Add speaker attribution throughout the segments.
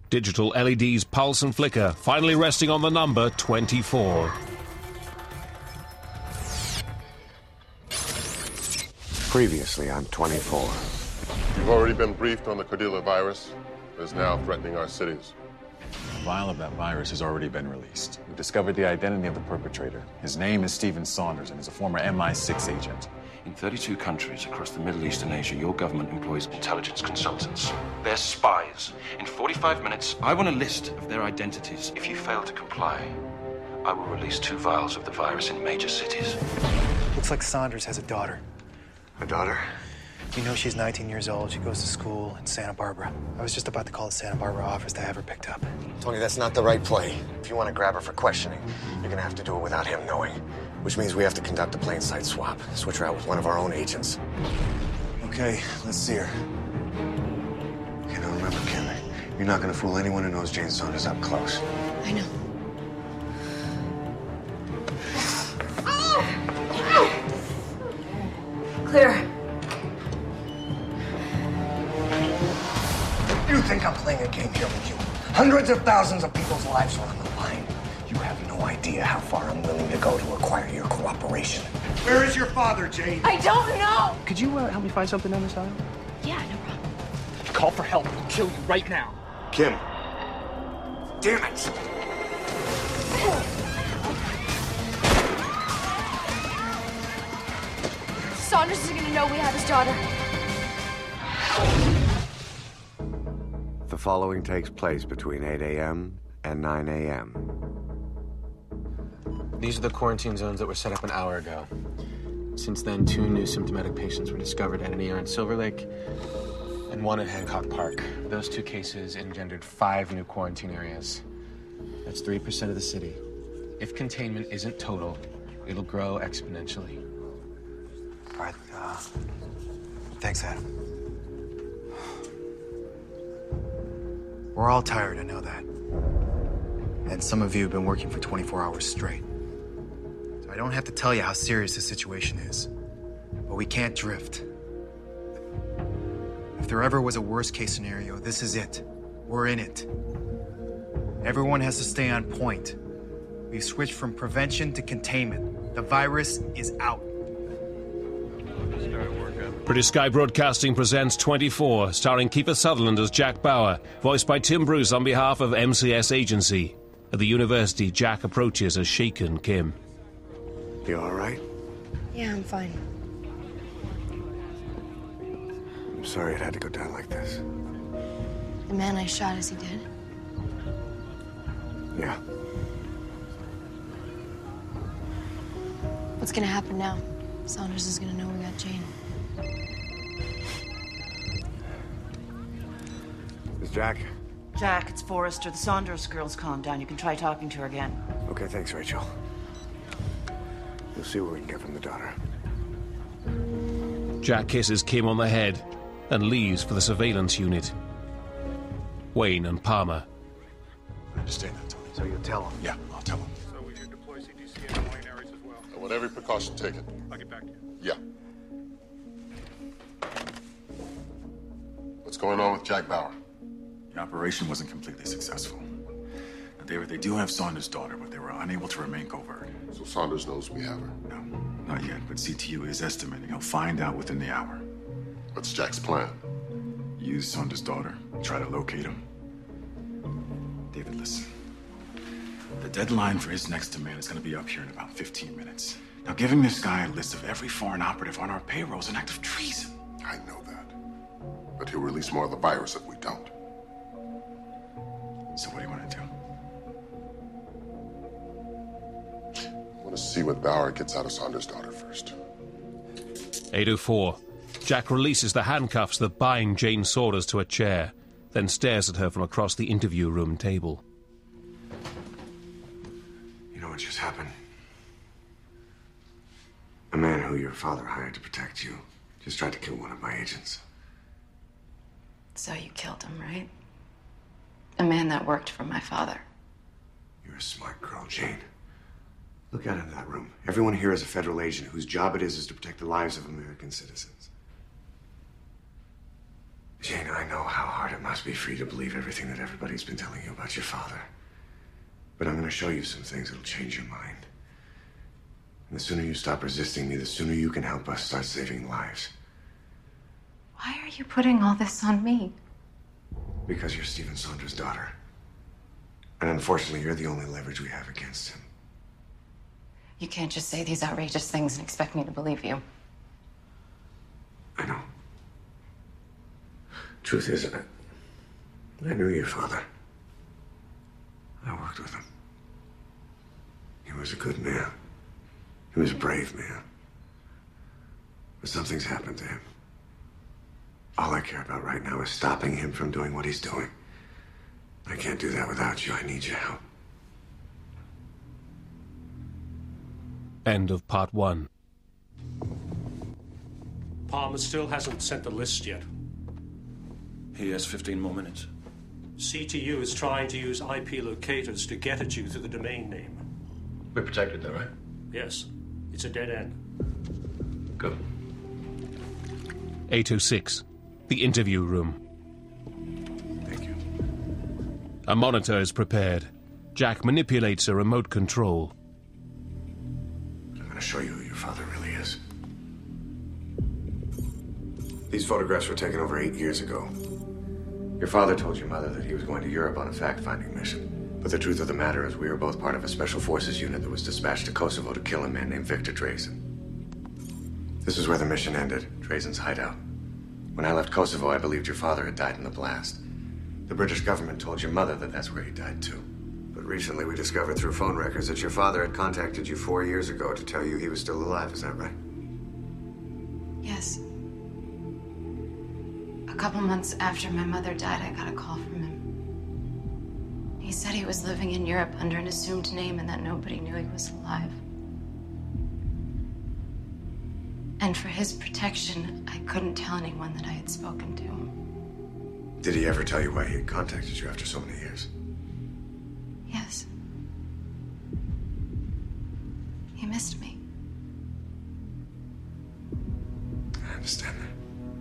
Speaker 1: Digital LEDs pulse and flicker, finally resting on the number 24.
Speaker 2: Previously on 24.
Speaker 3: You've already been briefed on the Cordilla virus. It is now threatening our cities.
Speaker 4: A vial of that virus has already been released. We've discovered the identity of the perpetrator. His name is Stephen Saunders, and he's a former MI6 agent.
Speaker 5: In 32 countries across the Middle East and Asia, your government employs intelligence consultants. They're spies. In 45 minutes, I want a list of their identities. If you fail to comply, I will release 2 vials of the virus in major cities.
Speaker 6: Looks like Saunders has a daughter.
Speaker 2: A daughter?
Speaker 6: You know she's 19 years old. She goes to school in Santa Barbara. I was just about to call the Santa Barbara office to have her picked up.
Speaker 2: Tony, that's not the right play. If you want to grab her for questioning, you're gonna have to do it without him knowing. Which means we have to conduct a plain sight swap. Switch her out with one of our own agents.
Speaker 7: Okay, let's see her. Okay, now remember, Kim, you're not gonna fool anyone who knows Jane Saunders up close.
Speaker 8: I know. Clear.
Speaker 2: You think I'm playing a game here with you? Hundreds of thousands of people's lives are on the line. You have no idea how far I'm willing to go to acquire your cooperation. Where is your father, Jane?
Speaker 8: I don't know!
Speaker 6: Could you help me find something on this island?
Speaker 8: Yeah, no problem.
Speaker 6: Call for help. We'll kill you right now.
Speaker 7: Kim.
Speaker 2: Damn it!
Speaker 8: Saunders is gonna know we have his daughter.
Speaker 2: The following takes place between 8 a.m. and 9 a.m.
Speaker 9: These are the quarantine zones that were set up an hour ago. Since then, 2 new symptomatic patients were discovered at an ER in Silver Lake and 1 at Hancock Park. Those 2 cases engendered 5 new quarantine areas. That's 3% of the city. If containment isn't total, it'll grow exponentially.
Speaker 6: All right, thanks, Adam. We're all tired, I know that. And some of you have been working for 24 hours straight. So I don't have to tell you how serious the situation is. But we can't drift. If there ever was a worst-case scenario, this is it. We're in it. Everyone has to stay on point. We've switched from prevention to containment. The virus is out.
Speaker 1: British Sky Broadcasting presents 24, starring Kiefer Sutherland as Jack Bauer, voiced by Tim Bruce on behalf of MCS Agency. At the university, Jack approaches a shaken Kim.
Speaker 2: You all right?
Speaker 8: Yeah, I'm fine.
Speaker 2: I'm sorry it had to go down like this.
Speaker 8: The man I shot, is he dead?
Speaker 2: Yeah.
Speaker 8: What's gonna happen now? Saunders is gonna know we got Jane.
Speaker 2: Is Jack?
Speaker 10: Jack, it's Forrester. The Saunders girl's calmed down. You can try talking to her again.
Speaker 2: Okay, thanks, Rachel. We'll see what we can get from the daughter.
Speaker 1: Jack kisses Kim on the head and leaves for the surveillance unit. Wayne and Palmer.
Speaker 4: I understand that, Tony.
Speaker 6: So you'll tell him?
Speaker 4: Yeah, I'll tell him.
Speaker 11: So we should deploy CDC in the Wayne areas as well.
Speaker 3: I want every precaution taken.
Speaker 11: I'll get back to you.
Speaker 3: Yeah. What's going on with Jack Bauer?
Speaker 4: The operation wasn't completely successful. Now, David, they do have Saunders' daughter, but they were unable to remain covert.
Speaker 3: So Saunders knows we have her.
Speaker 4: No, not yet, but CTU is estimating he'll find out within the hour.
Speaker 3: What's Jack's plan?
Speaker 4: Use Saunders' daughter, try to locate him. David, listen. The deadline for his next demand is going to be up here in about 15 minutes. Now, giving this guy a list of every foreign operative on our payroll is an act of treason.
Speaker 3: I know that. But he'll release more of the virus if we don't.
Speaker 4: So what do you want to do?
Speaker 3: I want to see what Bauer gets out of Saunders' daughter first.
Speaker 1: 8:04. Jack releases the handcuffs that bind Jane Saunders to a chair, then stares at her from across the interview room table.
Speaker 2: You know what just happened? A man who your father hired to protect you just tried to kill one of my agents.
Speaker 10: So you killed him, right? A man that worked for my father.
Speaker 2: You're a smart girl, Jane. Look out into that room. Everyone here is a federal agent whose job it is to protect the lives of American citizens.
Speaker 7: Jane, I know how hard it must be for you to believe everything that everybody's been telling you about your father. But I'm going to show you some things that'll change your mind. And the sooner you stop resisting me, the sooner you can help us start saving lives.
Speaker 10: Why are you putting all this on me?
Speaker 7: Because you're Stephen Saunders' daughter. And unfortunately, you're the only leverage we have against him.
Speaker 10: You can't just say these outrageous things and expect me to believe you.
Speaker 7: I know. Truth is, I knew your father. I worked with him. He was a good man. He was a brave man. But something's happened to him. All I care about right now is stopping him from doing what he's doing. I can't do that without you. I need your help.
Speaker 1: End of part 1.
Speaker 12: Palmer still hasn't sent the list yet.
Speaker 5: He has 15 more minutes.
Speaker 12: CTU is trying to use IP locators to get at you through the domain name.
Speaker 5: We're protected though, right?
Speaker 12: Yes. It's a dead end.
Speaker 5: Good.
Speaker 1: 806. The interview room.
Speaker 7: Thank you.
Speaker 1: A monitor is prepared. Jack manipulates a remote control.
Speaker 7: I'm going to show you who your father really is. These photographs were taken over 8 years ago. Your father told your mother that he was going to Europe on a fact-finding mission. But the truth of the matter is we were both part of a special forces unit that was dispatched to Kosovo to kill a man named Victor Drazen. This is where the mission ended, Drazen's hideout. When I left Kosovo, I believed your father had died in the blast. The British government told your mother that that's where he died too. But recently we discovered through phone records that your father had contacted you 4 years ago to tell you he was still alive. Is that right?
Speaker 10: Yes. A couple months after my mother died, I got a call from him. He said he was living in Europe under an assumed name and that nobody knew he was alive. And for his protection, I couldn't tell anyone that I had spoken to him.
Speaker 7: Did he ever tell you why he had contacted you after so many years?
Speaker 10: Yes. He missed me.
Speaker 7: I understand that.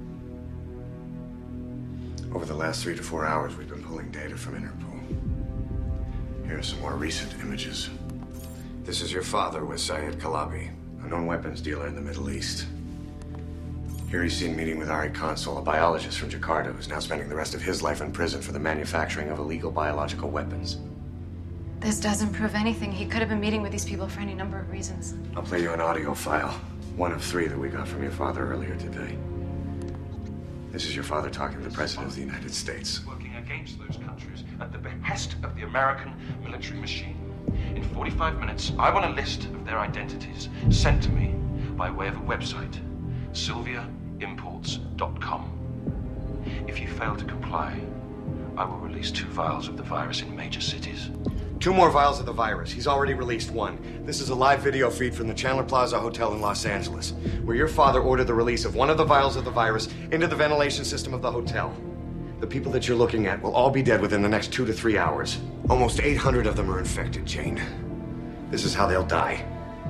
Speaker 7: Over the last 3 to 4 hours, we've been pulling data from Interpol. Here are some more recent images. This is your father with Syed Kalabi, a known weapons dealer in the Middle East. Here he's seen meeting with Ari Consul, a biologist from Jakarta who's now spending the rest of his life in prison for the manufacturing of illegal biological weapons.
Speaker 10: This doesn't prove anything. He could have been meeting with these people for any number of reasons.
Speaker 7: I'll play you an audio file, one of 3 that we got from your father earlier today. This is your father talking to the President of the United States.
Speaker 5: Working against those countries at the behest of the American military machine. In 45 minutes, I want a list of their identities sent to me by way of a website, sylviaimports.com. If you fail to comply, I will release 2 vials of the virus in major cities.
Speaker 7: 2 more vials of the virus. He's already released 1. This is a live video feed from the Chandler Plaza Hotel in Los Angeles, where your father ordered the release of 1 of the vials of the virus into the ventilation system of the hotel. The people that you're looking at will all be dead within the next 2 to 3 hours. Almost 800 of them are infected, Jane. This is how they'll die.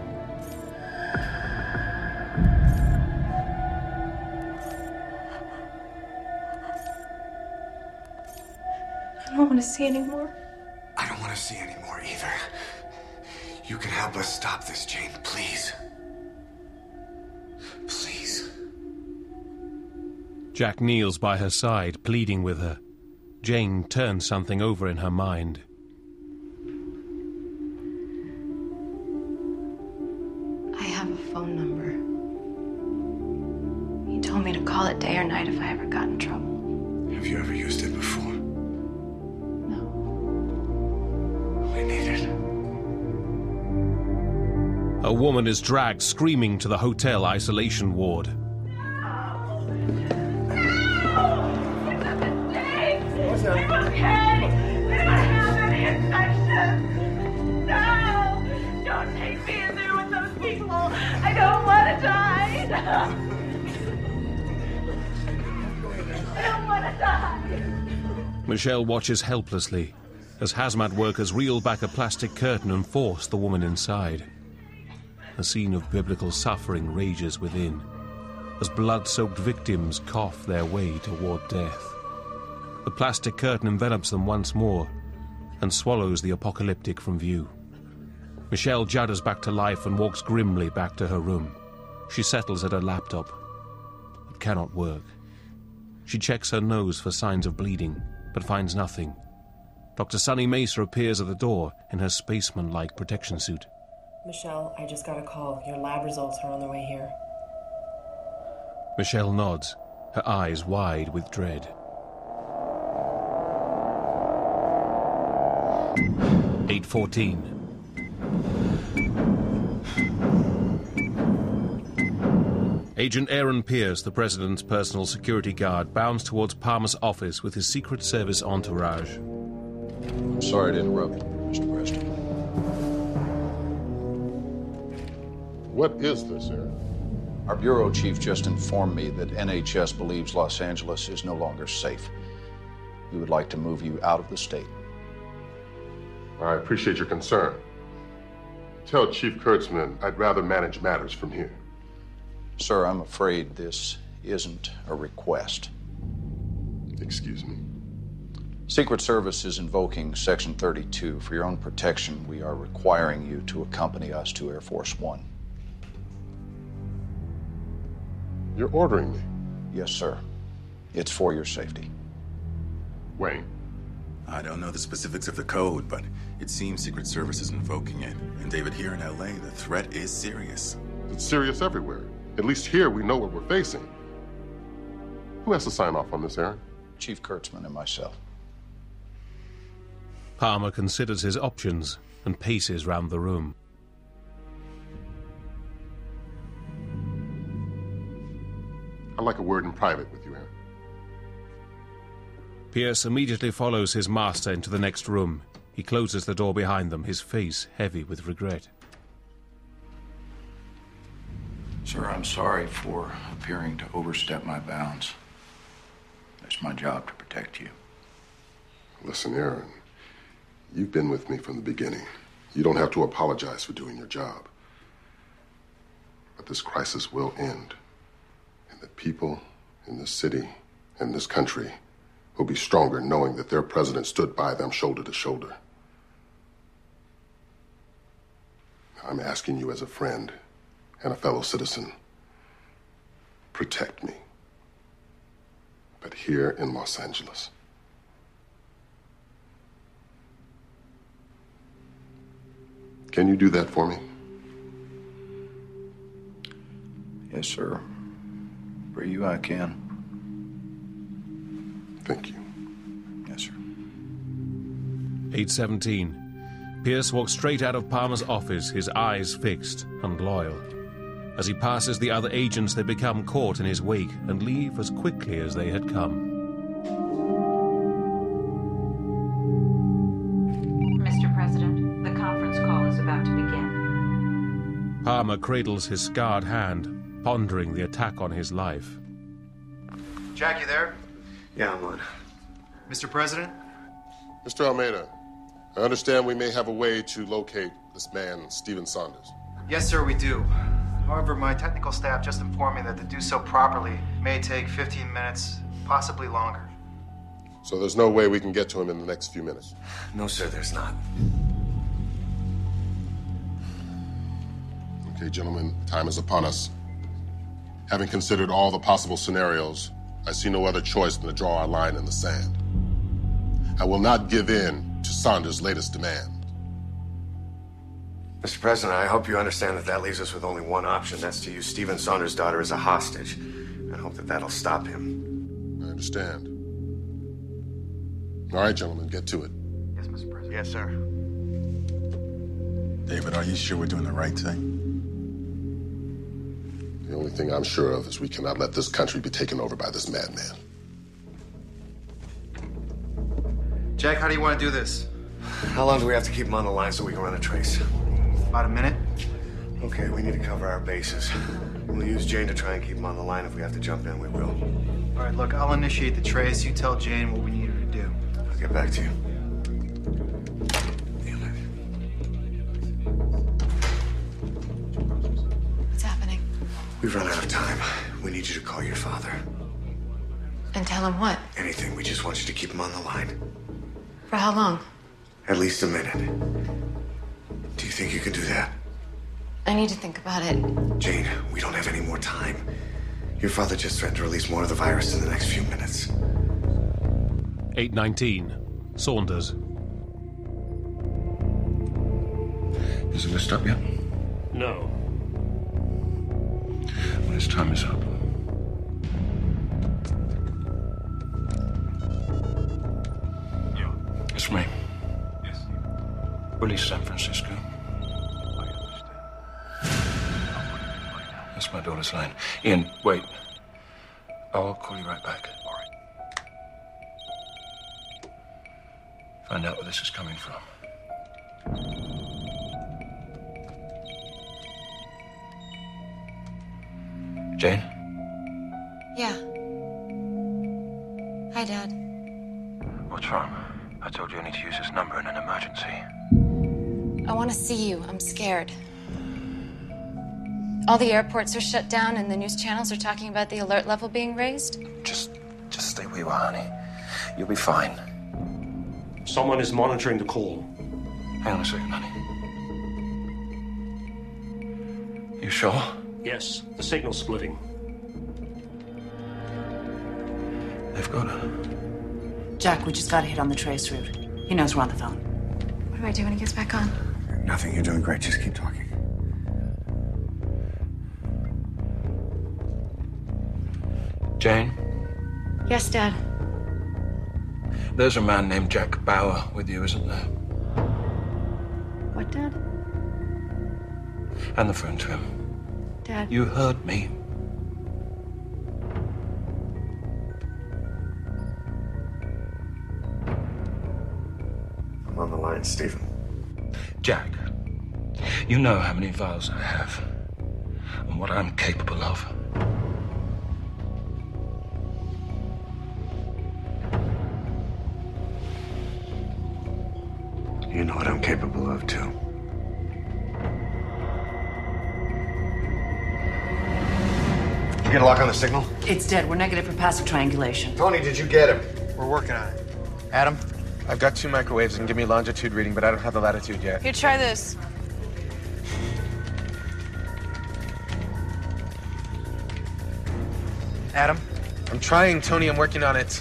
Speaker 10: I don't want to see anymore.
Speaker 7: I don't want to see any more either. You can help us stop this, Jane, please. Please.
Speaker 1: Jack kneels by her side, pleading with her. Jane turns something over in her mind.
Speaker 10: I have a phone number. He told me to call it day or night if I ever got in trouble.
Speaker 7: Have you ever used it before?
Speaker 10: No.
Speaker 7: We need it.
Speaker 1: A woman is dragged screaming to the hotel isolation ward.
Speaker 13: I'm okay. We don't have any infection. No! Don't take me in there with those people. I don't want to die. No. I don't want to die.
Speaker 1: Michelle watches helplessly as hazmat workers reel back a plastic curtain and force the woman inside. A scene of biblical suffering rages within. as blood-soaked victims cough their way toward death. The plastic curtain envelops them once more and swallows the apocalyptic from view. Michelle judders back to life and walks grimly back to her room. She settles at her laptop. It cannot work. She checks her nose for signs of bleeding, but finds nothing. Dr. Sunny Mesa appears at the door in her spaceman-like protection suit.
Speaker 14: Michelle, I just got a call. Your lab results are on their way here.
Speaker 1: Michelle nods, her eyes wide with dread. 8:14. Agent Aaron Pierce, the president's personal security guard, bounds towards Palmer's office with his Secret Service entourage.
Speaker 15: I'm sorry to interrupt, Mr. President.
Speaker 3: What is this, Aaron?
Speaker 15: Our bureau chief just informed me that NHS believes Los Angeles is no longer safe. We would like to move you out of the state.
Speaker 3: I appreciate your concern. Tell Chief Kurtzman I'd rather manage matters from here.
Speaker 15: Sir, I'm afraid this isn't a request.
Speaker 3: Excuse me?
Speaker 15: Secret Service is invoking Section 32. For your own protection, we are requiring you to accompany us to Air Force One.
Speaker 3: You're ordering me?
Speaker 15: Yes, sir. It's for your safety.
Speaker 3: Wayne?
Speaker 4: I don't know the specifics of the code, but it seems Secret Service is invoking it. And David, here in LA, the threat is serious.
Speaker 3: It's serious everywhere. At least here we know what we're facing. Who has to sign off on this, Aaron?
Speaker 15: Chief Kurtzman and myself.
Speaker 1: Palmer considers his options and paces round the room.
Speaker 3: I'd like a word in private with you, Aaron.
Speaker 1: Pierce immediately follows his master into the next room. He closes the door behind them, his face heavy with regret.
Speaker 15: Sir, I'm sorry for appearing to overstep my bounds. It's my job to protect you.
Speaker 3: Listen, Aaron, you've been with me from the beginning. You don't have to apologize for doing your job. But this crisis will end. And the people in this city and this country will be stronger knowing that their president stood by them shoulder to shoulder. I'm asking you as a friend and a fellow citizen, protect me. But here in Los Angeles. Can you do that for me?
Speaker 15: Yes, sir. For you, I can.
Speaker 3: Thank you.
Speaker 15: Yes, sir.
Speaker 1: 8:17. Pierce walks straight out of Palmer's office, his eyes fixed and loyal. As he passes the other agents, they become caught in his wake and leave as quickly as they had come.
Speaker 16: Mr. President, the conference call is about to begin.
Speaker 1: Palmer cradles his scarred hand, pondering the attack on his life.
Speaker 6: Jack, you there?
Speaker 7: Yeah, I'm on.
Speaker 6: Mr. President?
Speaker 3: Mr. Almeida, I understand we may have a way to locate this man, Stephen Saunders.
Speaker 6: Yes, sir, we do. However, my technical staff just informed me that to do so properly may take 15 minutes, possibly longer.
Speaker 3: So there's no way we can get to him in the next few minutes?
Speaker 7: No, sir, there's not.
Speaker 3: Okay, gentlemen, time is upon us. Having considered all the possible scenarios, I see no other choice than to draw our line in the sand. I will not give in to Saunders' latest demand.
Speaker 7: Mr. President, I hope you understand that leaves us with only one option. That's to use Stephen Saunders' daughter as a hostage. I hope that that'll stop him.
Speaker 3: I understand. All right, gentlemen, get to it.
Speaker 6: Yes, Mr. President.
Speaker 2: Yes, sir.
Speaker 4: David, are you sure we're doing the right thing?
Speaker 3: The only thing I'm sure of is we cannot let this country be taken over by this madman.
Speaker 6: Jack, how do you want to do this?
Speaker 7: How long do we have to keep him on the line so we can run a trace?
Speaker 6: About a minute.
Speaker 7: Okay, we need to cover our bases. We'll use Jane to try and keep him on the line. If we have to jump in, we will.
Speaker 6: All right, look, I'll initiate the trace. You tell Jane what we need her to do.
Speaker 7: I'll get back to you.
Speaker 8: What's happening?
Speaker 7: We've run out of time. We need you to call your father.
Speaker 10: And tell him what?
Speaker 7: Anything. We just want you to keep him on the line.
Speaker 10: For how long?
Speaker 7: At least a minute. Do you think you can do that?
Speaker 10: I need to think about it.
Speaker 7: Jane, we don't have any more time. Your father just threatened to release more of the virus in the next few minutes.
Speaker 1: 8:19. Saunders.
Speaker 5: Is the list up yet?
Speaker 12: No.
Speaker 5: Well, his time is up.
Speaker 11: Yeah.
Speaker 5: It's me.
Speaker 11: Yes.
Speaker 5: Release San Francisco.
Speaker 11: I understand. I'll put it in right now.
Speaker 5: That's my daughter's line. Ian, wait. I'll call you right back.
Speaker 11: All right.
Speaker 5: Find out where this is coming from. Jane?
Speaker 10: Yeah. Hi, Dad.
Speaker 5: What's wrong? I told you I need to use this number in an emergency.
Speaker 10: I want to see you. I'm scared. All the airports are shut down and the news channels are talking about the alert level being raised.
Speaker 5: Just stay where you are, honey. You'll be fine.
Speaker 12: Someone is monitoring the call.
Speaker 5: Hang on a second, honey. You sure?
Speaker 12: Yes, the signal's splitting.
Speaker 5: They've got her.
Speaker 16: Jack, we just got a hit on the trace route. He knows we're on the phone.
Speaker 10: What do I do when he gets back on?
Speaker 7: Nothing. You're doing great. Just keep talking.
Speaker 5: Jane?
Speaker 10: Yes, Dad.
Speaker 5: There's a man named Jack Bauer with you, isn't there?
Speaker 10: What, Dad?
Speaker 5: And the phone to him.
Speaker 10: Dad.
Speaker 5: You heard me.
Speaker 7: I'm on the line, Stephen.
Speaker 5: Jack, you know how many vials I have and what I'm capable of.
Speaker 7: You know what I'm capable of, too. You get a lock on the signal?
Speaker 16: It's dead. We're negative for passive triangulation.
Speaker 7: Tony, did you get him?
Speaker 6: We're working on it. Adam?
Speaker 9: I've got 2 microwaves and give me a longitude reading, but I don't have the latitude yet.
Speaker 8: Here, try this.
Speaker 6: Adam?
Speaker 9: I'm trying, Tony. I'm working on it.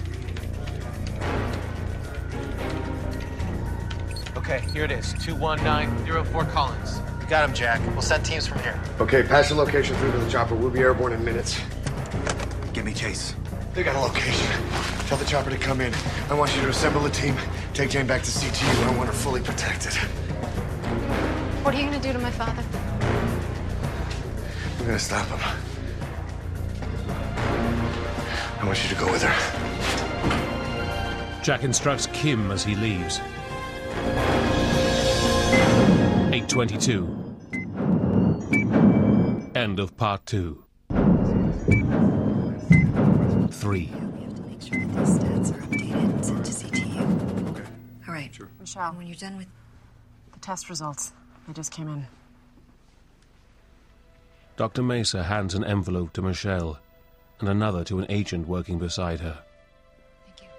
Speaker 9: Okay, here it is. 21904 Collins.
Speaker 6: You got him, Jack. We'll send teams from here.
Speaker 7: Okay, pass the location through to the chopper. We'll be airborne in minutes.
Speaker 6: Give me Chase.
Speaker 7: They got a location. Tell the chopper to come in. I want you to assemble a team. Take Jane back to CTU. I want her fully protected.
Speaker 10: What are you going to do to my father?
Speaker 7: We're gonna stop him. I want you to go with her.
Speaker 1: Jack instructs Kim as he leaves. 8:22. End of part 2. 3.
Speaker 8: Make sure that these stats are updated and sent to CTU.
Speaker 7: Okay.
Speaker 8: All right.
Speaker 7: Sure.
Speaker 8: Michelle, when you're done with
Speaker 14: The test results, they just came in.
Speaker 1: Dr. Mesa hands an envelope to Michelle and another to an agent working beside her.
Speaker 8: Thank you.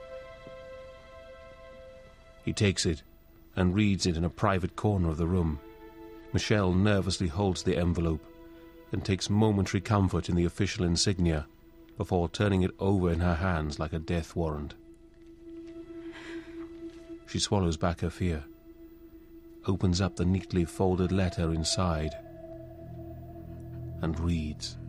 Speaker 1: He takes it and reads it in a private corner of the room. Michelle nervously holds the envelope and takes momentary comfort in the official insignia before turning it over in her hands like a death warrant. She swallows back her fear, opens up the neatly folded letter inside, and reads.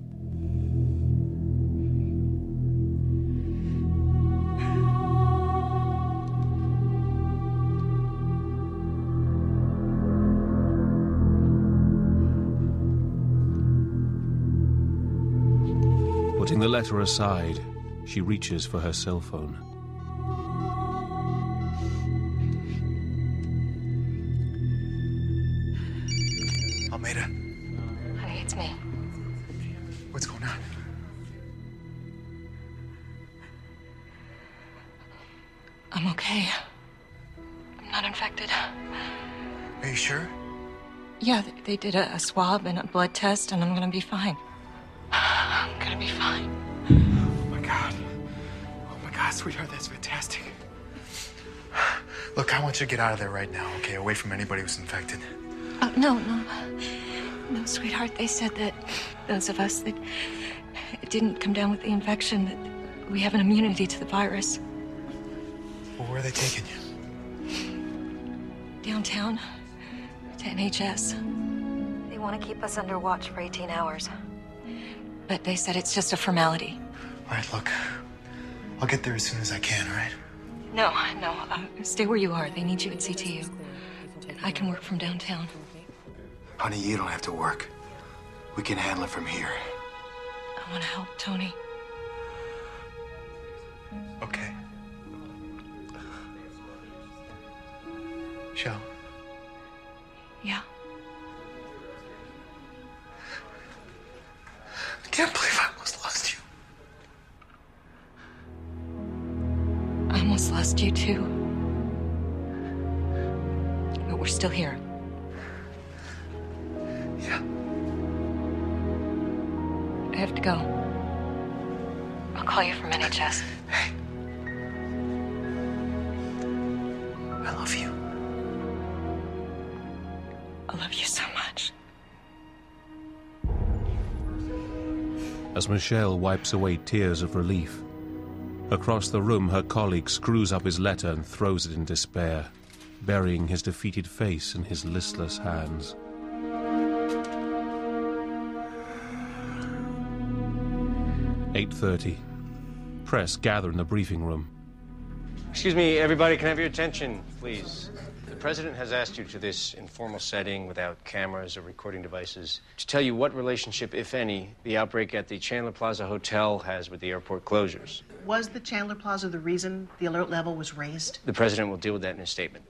Speaker 1: Putting the letter aside, she reaches for her cell phone.
Speaker 6: Almeida.
Speaker 10: Honey, it's me.
Speaker 6: What's going on?
Speaker 10: I'm okay. I'm not infected.
Speaker 6: Are you sure?
Speaker 10: Yeah, they did a swab and a blood test, and I'm gonna be fine. I'm gonna be fine.
Speaker 6: Oh my God. Oh my God, sweetheart, that's fantastic. Look, I want you to get out of there right now, okay? Away from anybody who's infected.
Speaker 10: Oh, no, sweetheart. They said that those of us that didn't come down with the infection, that we have an immunity to the virus.
Speaker 6: Well, where are they taking you?
Speaker 10: Downtown to NHS. They want to keep us under watch for 18 hours. But they said it's just a formality.
Speaker 6: All right, look. I'll get there as soon as I can, all right?
Speaker 10: No. Stay where you are. They need you at CTU. I can work from downtown.
Speaker 6: Honey, you don't have to work. We can handle it from here.
Speaker 10: I want to help Tony.
Speaker 6: Okay. Shell?
Speaker 10: Yeah.
Speaker 6: I can't believe I almost lost you.
Speaker 10: I almost lost you, too. But we're still here.
Speaker 6: Yeah.
Speaker 10: I have to go. I'll call you from NHS.
Speaker 6: Hey. I love you.
Speaker 10: I love you so much.
Speaker 1: As Michelle wipes away tears of relief, across the room her colleague screws up his letter and throws it in despair, burying his defeated face in his listless hands. "8:30. Press gather in the briefing room.
Speaker 17: Excuse me, everybody, can I have your attention, please? The President has asked you to this informal setting without cameras or recording devices to tell you what relationship, if any, the outbreak at the Chandler Plaza Hotel has with the airport closures.
Speaker 18: Was the Chandler Plaza the reason the alert level was raised?
Speaker 17: The President will deal with that in his statement.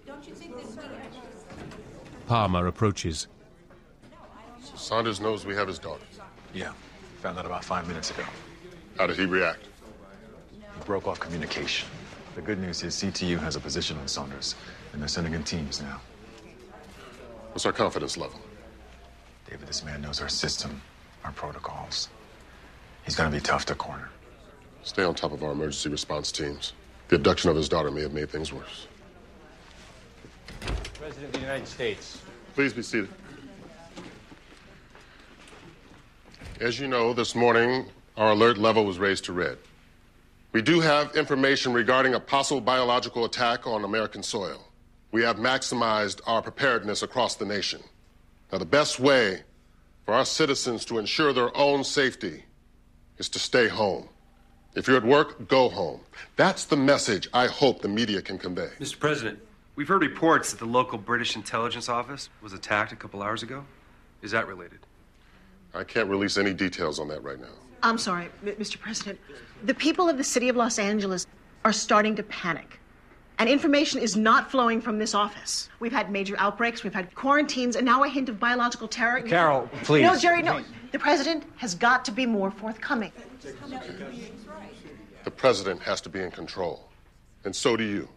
Speaker 1: Palmer approaches.
Speaker 3: So Saunders knows we have his daughter?
Speaker 4: Yeah, found out about 5 minutes ago.
Speaker 3: How did he react?
Speaker 4: He broke off communication. The good news is CTU has a position on Saunders, and they're sending in teams now.
Speaker 3: What's our confidence level?
Speaker 4: David, this man knows our system, our protocols. He's gonna be tough to corner.
Speaker 3: Stay on top of our emergency response teams. The abduction of his daughter may have made things worse.
Speaker 17: President of the United States.
Speaker 3: Please be seated. As you know, this morning, our alert level was raised to red. We do have information regarding a possible biological attack on American soil. We have maximized our preparedness across the nation. Now, the best way for our citizens to ensure their own safety is to stay home. If you're at work, go home. That's the message I hope the media can convey.
Speaker 19: Mr. President, we've heard reports that the local British intelligence office was attacked a couple hours ago. Is that related?
Speaker 3: I can't release any details on that right now.
Speaker 18: I'm sorry, Mr. President. The people of the city of Los Angeles are starting to panic. And information is not flowing from this office. We've had major outbreaks, we've had quarantines, and now a hint of biological terror.
Speaker 17: Carol, please.
Speaker 18: No, Jerry, no. The President has got to be more forthcoming.
Speaker 3: The President has to be in control, and so do you.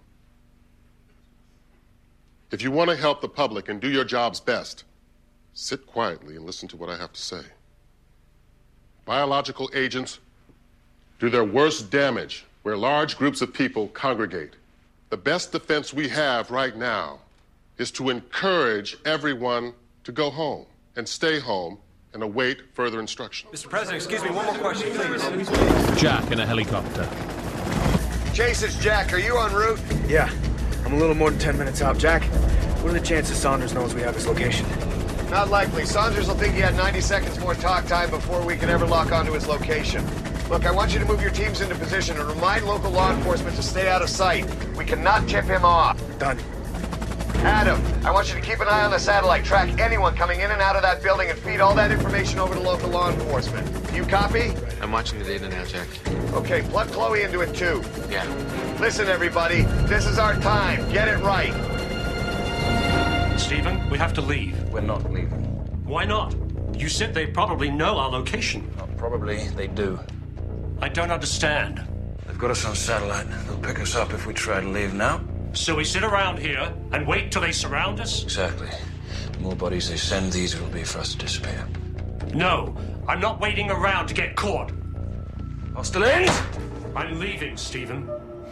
Speaker 3: If you want to help the public and do your jobs best, sit quietly and listen to what I have to say. Biological agents do their worst damage where large groups of people congregate. The best defense we have right now is to encourage everyone to go home and stay home and await further instruction.
Speaker 19: Mr. President, excuse me, one more question, please.
Speaker 1: Jack in a helicopter.
Speaker 7: Chase, it's Jack. Are you en route?
Speaker 6: Yeah. I'm a little more than 10 minutes out. Jack, what are the chances Saunders knows we have his location?
Speaker 7: Not likely. Saunders will think he had 90 seconds more talk time before we can ever lock onto his location. Look, I want you to move your teams into position and remind local law enforcement to stay out of sight. We cannot tip him off.
Speaker 6: Done.
Speaker 7: Adam, I want you to keep an eye on the satellite, track anyone coming in and out of that building, and feed all that information over to local law enforcement. You copy?
Speaker 9: I'm watching the data now, Jack.
Speaker 7: Okay, plug Chloe into it too.
Speaker 9: Yeah.
Speaker 7: Listen, everybody, this is our time. Get it right.
Speaker 12: Stephen, we have to leave.
Speaker 5: We're not leaving.
Speaker 12: Why not? You said they probably know our location.
Speaker 5: Probably they do.
Speaker 12: I don't understand.
Speaker 5: They've got us on satellite. They'll pick us up if we try to leave now.
Speaker 12: So we sit around here and wait till they surround us?
Speaker 5: Exactly. The more bodies they send, the easier it'll be for us to disappear.
Speaker 12: No, I'm not waiting around to get caught.
Speaker 5: Hostile end?
Speaker 12: I'm leaving, Stephen.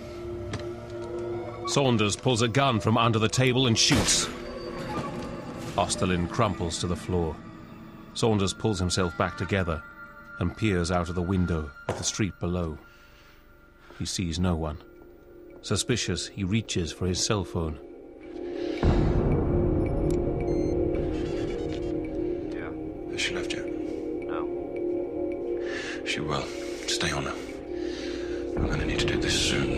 Speaker 1: Saunders pulls a gun from under the table and shoots. Osterlin crumples to the floor. Saunders pulls himself back together and peers out of the window at the street below. He sees no one. Suspicious, he reaches for his cell phone.
Speaker 5: Yeah. Has she left yet?
Speaker 12: No.
Speaker 5: She will. Stay on her. I'm going to need to do this soon.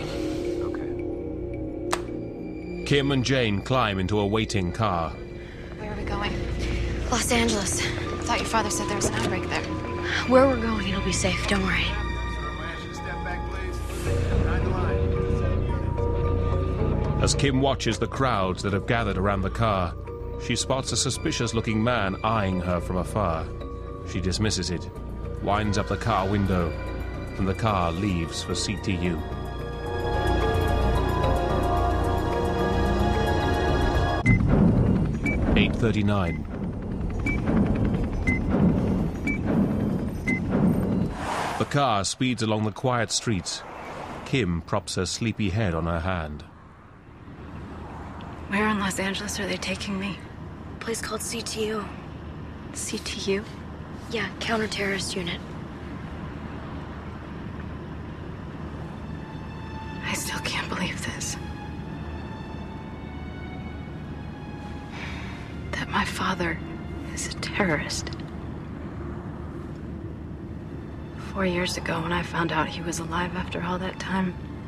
Speaker 12: Okay.
Speaker 1: Kim and Jane climb into a waiting car.
Speaker 8: Where are we going? Los Angeles. I thought your father said there was an outbreak there. Where we're going, it'll be safe. Don't worry.
Speaker 1: As Kim watches the crowds that have gathered around the car, she spots a suspicious-looking man eyeing her from afar. She dismisses it, winds up the car window, and the car leaves for CTU. (8:39). The car speeds along the quiet streets. Kim props her sleepy head on her hand.
Speaker 8: Where in Los Angeles are they taking me? A place called CTU. CTU? Yeah, counter-terrorist unit. I still can't believe this. That my father is a terrorist. 4 years ago, when I found out he was alive after all that time,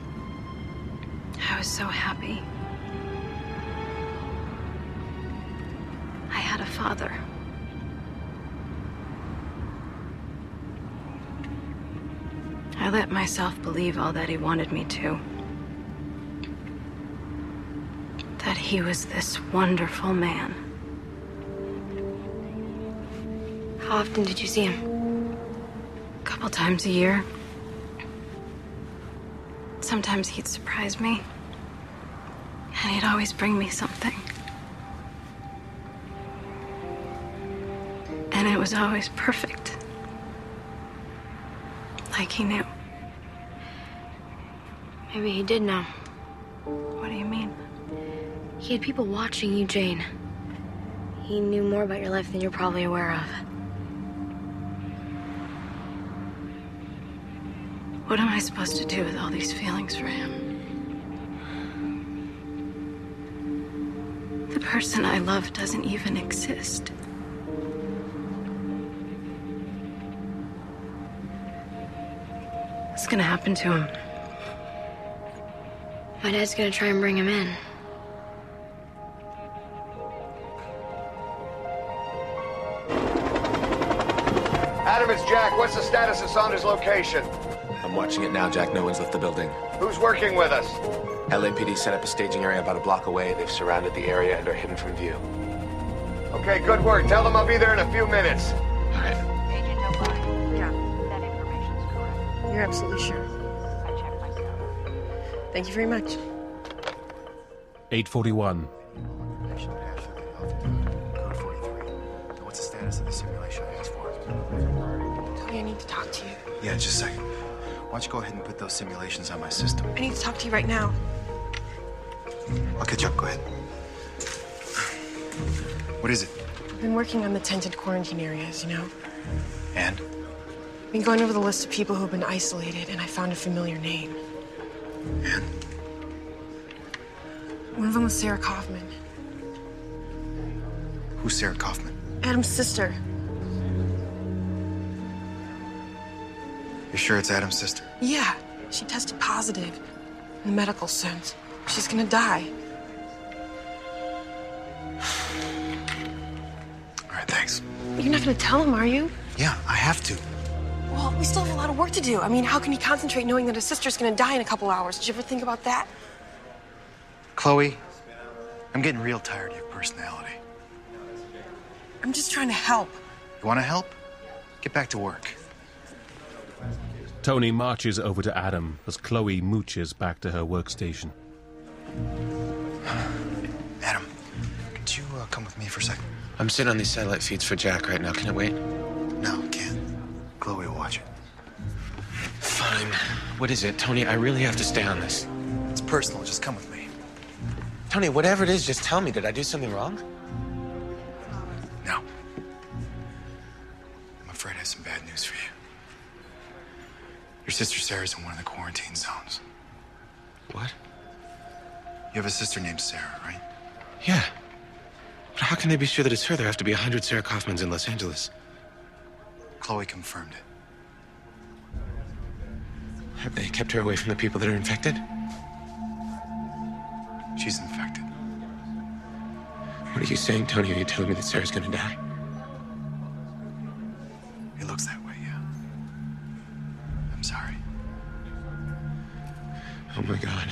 Speaker 8: I was so happy. I had a father. I let myself believe all that he wanted me to. That he was this wonderful man. How often did you see him? A couple times a year. Sometimes he'd surprise me. And he'd always bring me something. And it was always perfect. Like he knew. Maybe he did know. What do you mean? He had people watching you, Jane. He knew more about your life than you're probably aware of. What am I supposed to do with all these feelings for him? The person I love doesn't even exist. What's gonna happen to him? My dad's gonna try and bring him in.
Speaker 7: Adam, it's Jack. What's the status of Saunders' location?
Speaker 9: I'm watching it now, Jack. No one's left the building.
Speaker 7: Who's working with us?
Speaker 9: LAPD set up a staging area about a block away. They've surrounded the area and are hidden from view.
Speaker 7: Okay, good work. Tell them I'll be there in a few minutes.
Speaker 9: All right.
Speaker 16: Agent O'Brien. Yeah, that information's correct.
Speaker 14: You're absolutely sure.
Speaker 16: I checked myself.
Speaker 14: Thank you very much.
Speaker 1: 8:41.
Speaker 6: Code 43. What's the status of the simulation I asked for?
Speaker 14: Tony, I need to talk to you.
Speaker 6: Yeah, just a second. Why don't you go ahead and put those simulations on my system?
Speaker 14: I need to talk to you right now.
Speaker 6: I'll catch up. Go ahead. What is it?
Speaker 14: I've been working on the tented quarantine areas, you know?
Speaker 6: And?
Speaker 14: I've been going over the list of people who've been isolated, and I found a familiar name.
Speaker 6: And?
Speaker 14: One of them was Sarah Kaufman.
Speaker 6: Who's Sarah Kaufman?
Speaker 14: Adam's sister.
Speaker 6: You're sure it's Adam's sister?
Speaker 14: Yeah, she tested positive. In the medical sense. She's gonna die.
Speaker 6: All right, thanks.
Speaker 14: You're not gonna tell him, are you?
Speaker 6: Yeah, I have to.
Speaker 14: Well, we still have a lot of work to do. I mean, how can he concentrate knowing that his sister's gonna die in a couple hours? Did you ever think about that?
Speaker 6: Chloe, I'm getting real tired of your personality.
Speaker 14: I'm just trying to help.
Speaker 6: You want to help? Get back to work.
Speaker 1: Tony marches over to Adam as Chloe mooches back to her workstation.
Speaker 6: Adam, could you come with me for a second?
Speaker 9: I'm sitting on these satellite feeds for Jack right now. Can it wait?
Speaker 6: No, can't.
Speaker 9: What is it? Tony, I really have to stay on this.
Speaker 6: It's personal. Just come with me.
Speaker 9: Tony, whatever it is, just tell me. Did I do something wrong?
Speaker 6: No. I'm afraid I have some bad news for you. Your sister Sarah's in one of the quarantine zones.
Speaker 9: What?
Speaker 6: You have a sister named Sarah, right?
Speaker 9: Yeah. But how can they be sure that it's her? There have to be 100 Sarah Kaufmans in Los Angeles.
Speaker 6: Chloe confirmed it.
Speaker 9: Have they kept her away from the people that are infected?
Speaker 6: She's infected.
Speaker 9: What are you saying, Tony? Are you telling me that Sarah's gonna die?
Speaker 6: It looks that way, yeah. I'm sorry.
Speaker 9: Oh my God.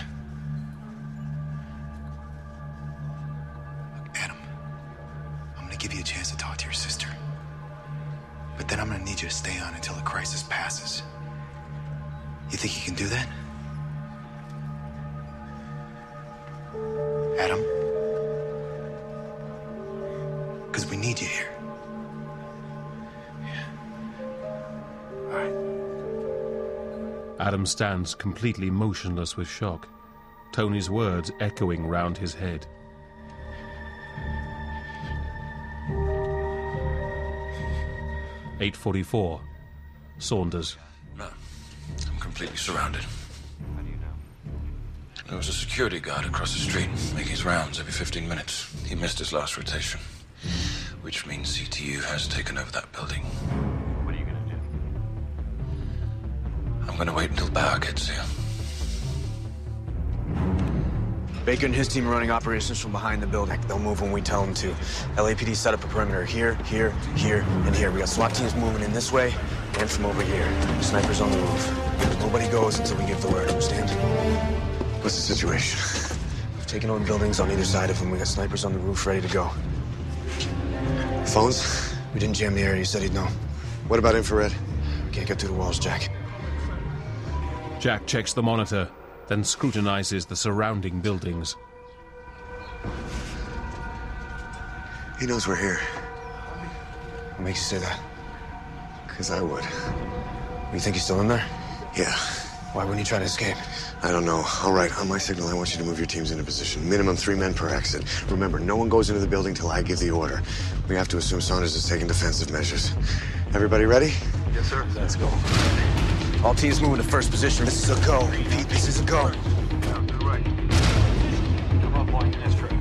Speaker 6: Look, Adam, I'm gonna give you a chance to talk to your sister. But then I'm gonna need you to stay on until the crisis passes. You think you can do that? Adam? Because we need you here. All right.
Speaker 1: Adam stands completely motionless with shock, Tony's words echoing round his head. "8:44. Saunders.
Speaker 5: No. I'm completely surrounded. How do you know? There was a security guard across the street, making his rounds every 15 minutes. He missed his last rotation, which means CTU has taken over that building.
Speaker 11: What are you gonna do?
Speaker 5: I'm gonna wait until Bauer gets here.
Speaker 20: Baker and his team are running operations from behind the building. They'll move when we tell them to. LAPD set up a perimeter here, here, here, and here. We got SWAT teams moving in this way and from over here. Snipers on the roof. Nobody goes until we give the word, understand?
Speaker 7: What's the situation?
Speaker 20: We've taken over buildings on either side of them. We got snipers on the roof ready to go.
Speaker 7: Phones?
Speaker 20: We didn't jam the area. He said he'd know.
Speaker 7: What about infrared?
Speaker 20: Can't get through the walls, Jack.
Speaker 1: Jack checks the monitor, then scrutinizes the surrounding buildings.
Speaker 7: He knows we're here.
Speaker 20: What makes you say that?
Speaker 7: Because I would.
Speaker 20: You think he's still in there?
Speaker 7: Yeah.
Speaker 20: Why wouldn't he try to escape?
Speaker 7: I don't know. All right, on my signal, I want you to move your teams into position. Minimum 3 men per exit. Remember, no one goes into the building till I give the order. We have to assume Saunders is taking defensive measures. Everybody ready?
Speaker 11: Yes, sir.
Speaker 20: Let's go. All teams move into first position. This is a go. Pete, this is a go.
Speaker 11: Down to the right. Come up on this track.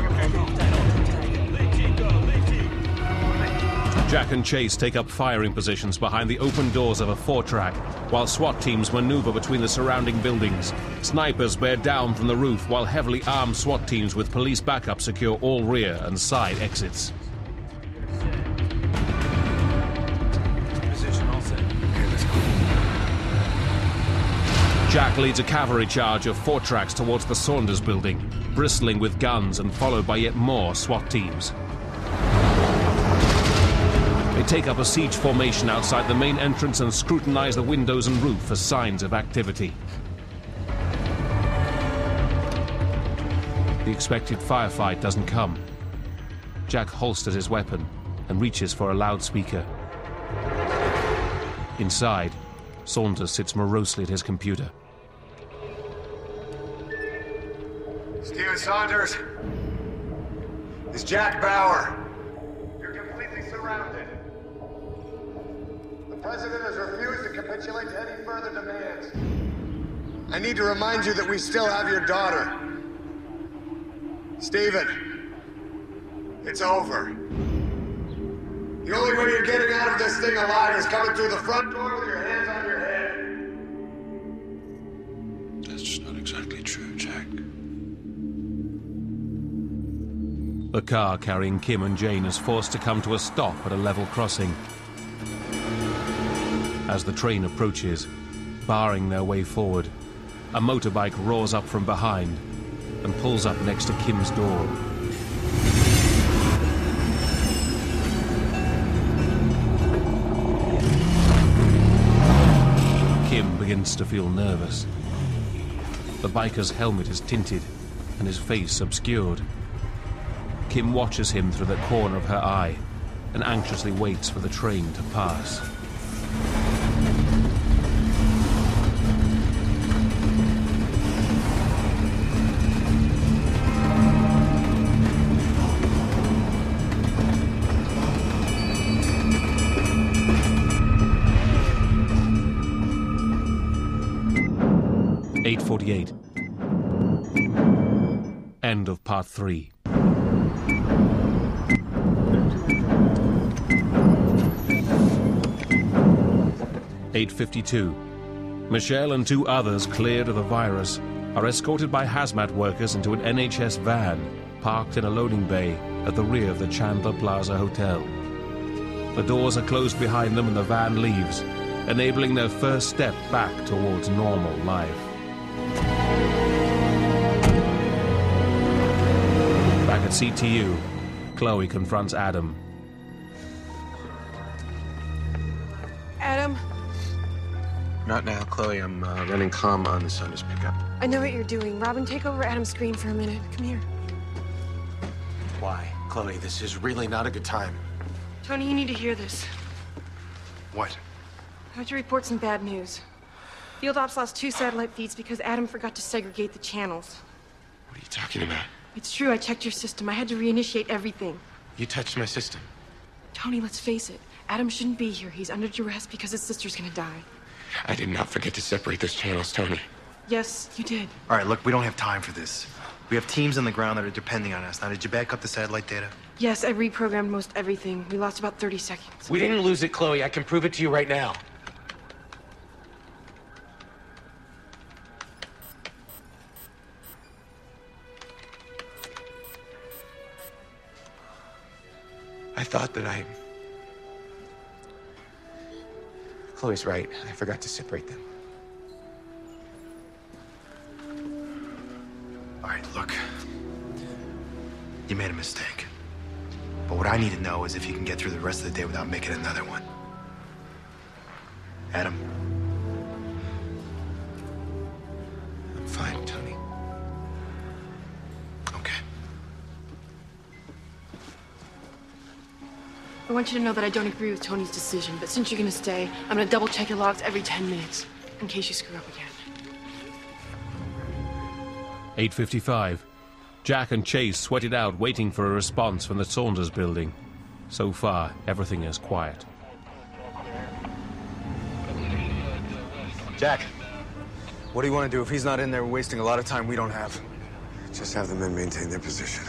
Speaker 1: Jack and Chase take up firing positions behind the open doors of a 4-track, while SWAT teams maneuver between the surrounding buildings. Snipers bear down from the roof, while heavily armed SWAT teams with police backup secure all rear and side exits.
Speaker 11: Position all set.
Speaker 7: Okay, let's go.
Speaker 1: Jack leads a cavalry charge of 4 tracks towards the Saunders building, bristling with guns and followed by yet more SWAT teams. They take up a siege formation outside the main entrance and scrutinize the windows and roof for signs of activity. The expected firefight doesn't come. Jack holsters his weapon and reaches for a loudspeaker. Inside, Saunders sits morosely at his computer.
Speaker 2: Steven Saunders. It's Jack Bauer. You're completely surrounded. The president has refused to capitulate to any further demands. I need to remind you that we still have your daughter. Steven, it's over. The only way you're getting out of this thing alive is coming through the front door with your hands on your head.
Speaker 5: That's just not exactly true, Jack.
Speaker 1: The car carrying Kim and Jane is forced to come to a stop at a level crossing. As the train approaches, barring their way forward, a motorbike roars up from behind and pulls up next to Kim's door. Kim begins to feel nervous. The biker's helmet is tinted and his face obscured. Kim watches him through the corner of her eye and anxiously waits for the train to pass. gate. End of part 3. (8:52). Michelle and 2 others cleared of the virus are escorted by hazmat workers into an NHS van parked in a loading bay at the rear of the Chandler Plaza Hotel. The doors are closed behind them and the van leaves, enabling their first step back towards normal life. Back at CTU, Chloe confronts Adam.
Speaker 14: Adam,
Speaker 9: Not now, Chloe. I'm running comm on the Saunders pickup.
Speaker 14: I know what you're doing. Robin, take over Adam's screen for a minute. Come here.
Speaker 9: Why? Chloe, this is really not a good time.
Speaker 14: Tony, you need to hear this.
Speaker 20: What?
Speaker 14: I have to report some bad news. Field Ops lost 2 satellite feeds because Adam forgot to segregate the channels.
Speaker 9: What are you talking about?
Speaker 14: It's true, I checked your system. I had to reinitiate everything.
Speaker 9: You touched my system.
Speaker 14: Tony, let's face it. Adam shouldn't be here. He's under duress because his sister's gonna die.
Speaker 9: I did not forget to separate those channels, Tony.
Speaker 14: Yes, you did.
Speaker 20: All right, look, we don't have time for this. We have teams on the ground that are depending on us. Now, did you back up the satellite data?
Speaker 14: Yes, I reprogrammed most everything. We lost about 30 seconds.
Speaker 9: We didn't lose it, Chloe. I can prove it to you right now. I thought that Chloe's right. I forgot to separate them.
Speaker 20: All right, look. You made a mistake. But what I need to know is if you can get through the rest of the day without making another one. Adam?
Speaker 9: I'm fine, Tony.
Speaker 14: I want you to know that I don't agree with Tony's decision, but since you're gonna stay, I'm gonna double check your logs every 10 minutes, in case you screw up again.
Speaker 1: 8:55. Jack and Chase sweated out waiting for a response from the Saunders building. So far, everything is quiet.
Speaker 20: Jack, what do you want to do? If he's not in there, we're wasting a lot of time we don't have.
Speaker 7: Just have the men maintain their position.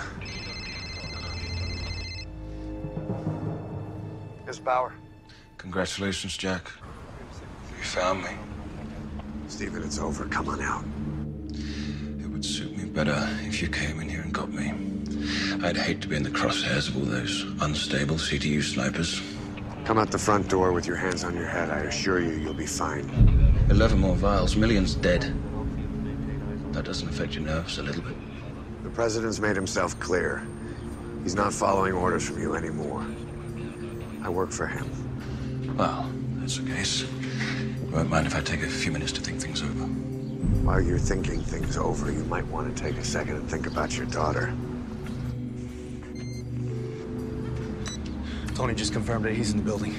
Speaker 20: Here's Bauer.
Speaker 5: Congratulations, Jack. You found me.
Speaker 7: Stephen, it's over. Come on out.
Speaker 5: It would suit me better if you came in here and got me. I'd hate to be in the crosshairs of all those unstable CTU snipers.
Speaker 7: Come out the front door with your hands on your head. I assure you, you'll be fine.
Speaker 5: 11 more vials, millions dead. That doesn't affect your nerves a little bit?
Speaker 7: The president's made himself clear. He's not following orders from you anymore. I work for him.
Speaker 5: Well, that's the case. You won't mind if I take a few minutes to think things over.
Speaker 7: While you're thinking things over, you might want to take a second and think about your daughter.
Speaker 20: Tony just confirmed that he's in the building.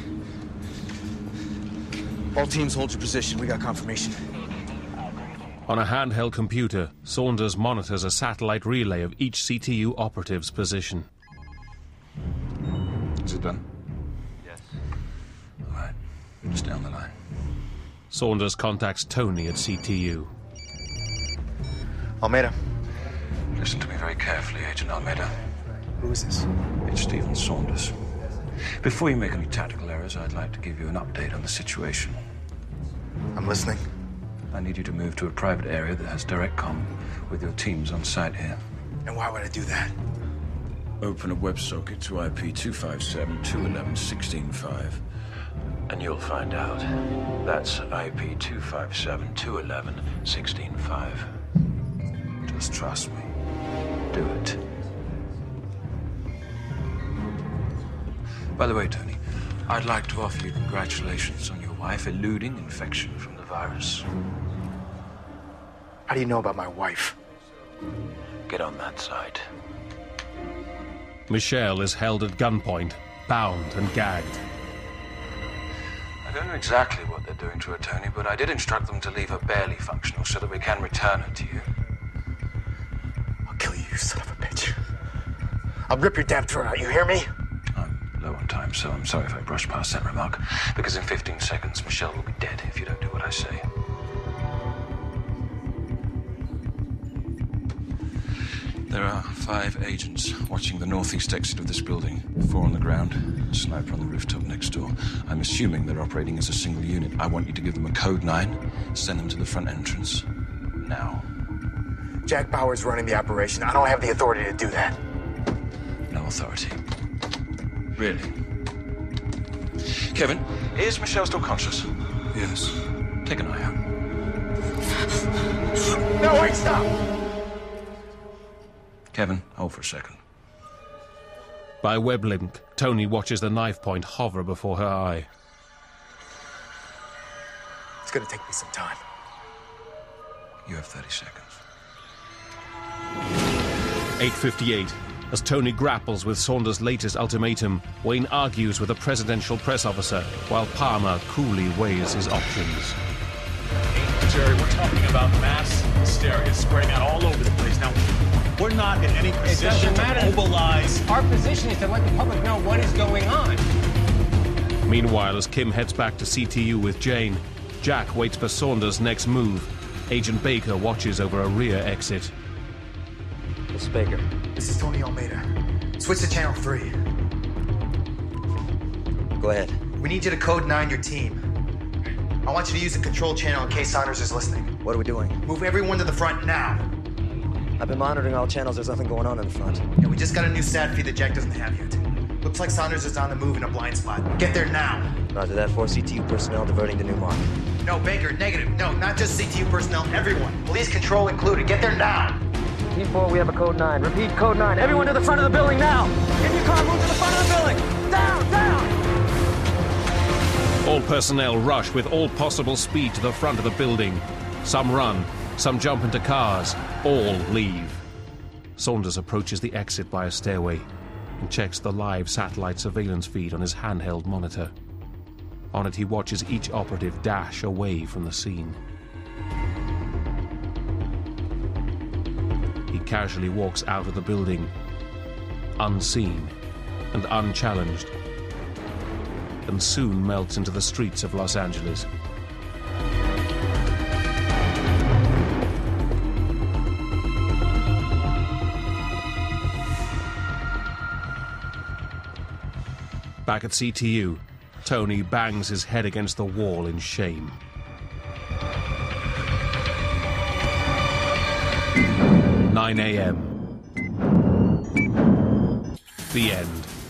Speaker 20: All teams hold your position. We got confirmation.
Speaker 1: On a handheld computer, Saunders monitors a satellite relay of each CTU operative's position.
Speaker 5: Is it done? Yes. All right. Just down the line.
Speaker 1: Saunders contacts Tony at CTU.
Speaker 20: Almeida.
Speaker 5: Listen to me very carefully, Agent Almeida.
Speaker 20: Who is this?
Speaker 5: It's Stephen Saunders. Before you make any tactical errors, I'd like to give you an update on the situation.
Speaker 20: I'm listening.
Speaker 5: I need you to move to a private area that has direct comm with your teams on site here.
Speaker 20: And why would I do that?
Speaker 5: Open a WebSocket to IP 257.211.16.5, and you'll find out. That's IP 257.211.16.5. Just trust me. Do it. By the way, Tony, I'd like to offer you congratulations on your wife eluding infection from the virus.
Speaker 20: How do you know about my wife?
Speaker 5: Get on that side.
Speaker 1: Michelle is held at gunpoint, bound and gagged.
Speaker 5: I don't know exactly what they're doing to her, Tony, but I did instruct them to leave her barely functional so that we can return her to you.
Speaker 20: I'll kill you, you son of a bitch. I'll rip your damn throat out, you hear me?
Speaker 5: I'm low on time, so I'm sorry if I brushed past that remark, because in 15 seconds, Michelle will be dead if you don't do what I say. There are 5 agents watching the northeast exit of this building. 4 on the ground, a sniper on the rooftop next door. I'm assuming they're operating as a single unit. I want you to give them a code 9, send them to the front entrance. Now.
Speaker 20: Jack Bauer's running the operation. I don't have the authority to do that.
Speaker 5: No authority. Really? Kevin, is Michelle still conscious?
Speaker 19: Yes.
Speaker 5: Take an eye out.
Speaker 20: No, wait, stop!
Speaker 5: Kevin, hold for a second.
Speaker 1: By web link, Tony watches the knife point hover before her eye.
Speaker 20: It's gonna take me some time.
Speaker 5: You have 30 seconds.
Speaker 1: 8:58. As Tony grapples with Saunders' latest ultimatum, Wayne argues with a presidential press officer, while Palmer coolly weighs his options.
Speaker 11: Jerry, we're talking about mass hysteria spreading out all over the place. Now, we're not in any position to mobilize.
Speaker 17: Our position is to let the public know what is going on.
Speaker 1: Meanwhile, as Kim heads back to CTU with Jane, Jack waits for Saunders' next move. Agent Baker watches over a rear exit.
Speaker 20: Miss Baker. This is Tony Almeida. Switch to channel 3. Go ahead. We need you to code 9 your team. I want you to use the control channel in case Saunders is listening. What are we doing? Move everyone to the front now. I've been monitoring all channels. There's nothing going on in the front. Yeah, we just got a new sat feed that Jack doesn't have yet. Looks like Saunders is on the move in a blind spot. Get there now. Roger that. 4 CTU personnel diverting to Newmark. No, Baker, negative. No, not just CTU personnel, everyone. Police control included. Get there now. P4, we have a code 9. Repeat, code 9. Everyone to the front of the building now. In your car, move to the front of the building. Down, down.
Speaker 1: All personnel rush with all possible speed to the front of the building. Some run, some jump into cars, all leave. Saunders approaches the exit by a stairway and checks the live satellite surveillance feed on his handheld monitor. On it, he watches each operative dash away from the scene. He casually walks out of the building, unseen and unchallenged, and soon melts into the streets of Los Angeles. Back at CTU, Tony bangs his head against the wall in shame. 9 a.m. The end.